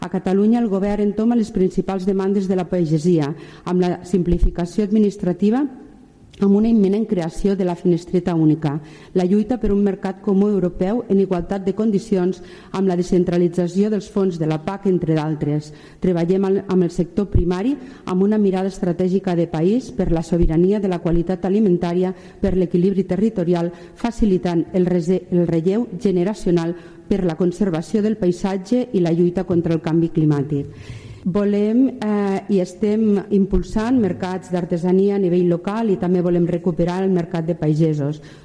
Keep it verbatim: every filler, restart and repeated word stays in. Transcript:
A Catalunya el govern entoma les principals demandes de la pagesia amb la simplificació administrativa, amb una imminent creació de la finestreta única, la lluita per un mercat comú europeu en igualtat de condicions amb la descentralització dels fons de la P A C, entre d'altres. Treballem amb el sector primari amb una mirada estratègica de país per la sobirania de la qualitat alimentària, per l'equilibri territorial, facilitant el relleu generacional per la conservació del paisatge i la lluita contra el canvi climàtic. Volem eh, i estem impulsant mercats d'artesania a nivell local i també volem recuperar el mercat de pagesos.